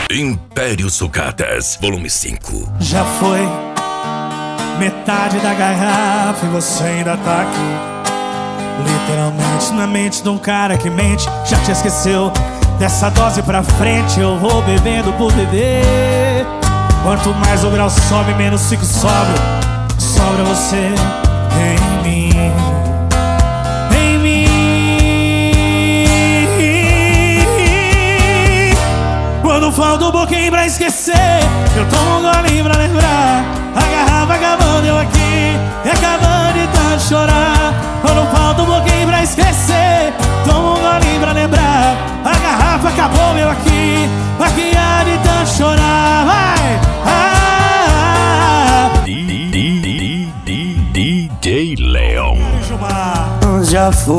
Império Sucatas, volume 5. Já foi metade da garrafa e você ainda tá aqui. Literalmente na mente de um cara que mente. Já te esqueceu? Dessa dose pra frente eu vou bebendo por beber. Quanto mais o grau sobe, menos fico sóbrio. Sobra você em mim, em mim. Quando falta um pouquinho pra esquecer, eu tomo um golinho pra lembrar. A garrafa acabando, eu aqui, e acabando de tanto chorar. Quando falta um pouquinho pra esquecer, tomo um golinho pra lembrar. A garrafa acabou, eu aqui, há de tanto chorar. Vai! DJ Leão. Já foi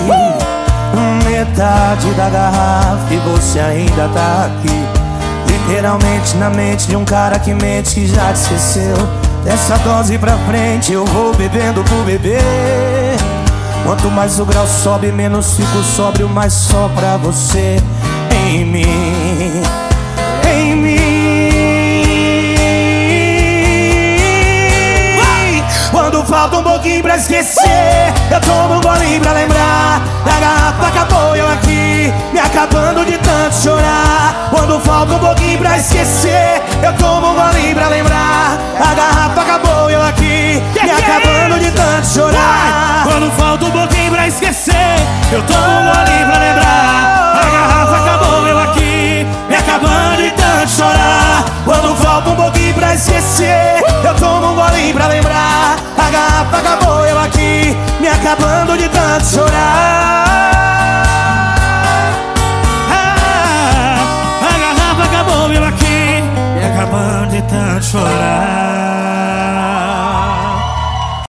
metade da garrafa e você ainda tá aqui. Literalmente na mente de um cara que mente, que já te esqueceu. Dessa dose pra frente eu vou bebendo por beber. Quanto mais o grau sobe, menos fico sóbrio, mais só pra você em mim, em mim. Quando falta um pouquinho pra esquecer, eu tomo um golinho pra lembrar. A garrafa acabou, eu aqui, me acabando de tanto chorar. Quando falta um pouquinho pra esquecer, eu tomo um golinho pra lembrar. A garrafa acabou, eu aqui, me acabando de tanto chorar. Quando falta um pouquinho pra esquecer, eu tomo um golinho pra lembrar. A garrafa acabou, eu aqui, me acabando de tanto chorar. Quando falta um pouquinho pra esquecer, eu tomo um golinho pra lembrar. A garrafa acabou, eu aqui, me acabando de tanto chorar. A garrafa acabou, eu aqui, me acabando de tanto chorar.